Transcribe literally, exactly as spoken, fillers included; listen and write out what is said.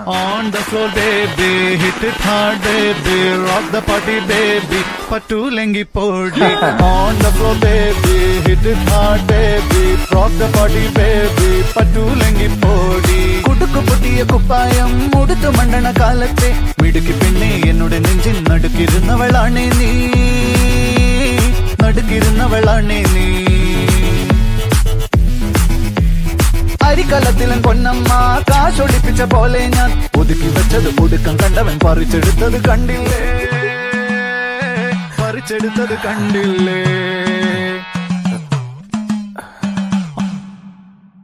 On the floor baby, hit it hard baby, rock the party baby, patulengi podi. On the floor baby, hit it hard baby, rock the party baby, patulengi podi. Kudukku putiya kuppayam muduthu mandana kaalatte midukki pinne ennude nenjin nadukirunnavalane nee nadukirunnavalane nee. അരിക്കലത്തിലും Ponnamma കാശൊളിപ്പിച്ച പോലെ ഞാൻ ഒതുക്കി വെച്ചത് ഒടുക്കം കണ്ടവൻ പറിച്ചെടുത്തത് കണ്ടില്ലേ പറിച്ചെടുത്തത് കണ്ടില്ലേ.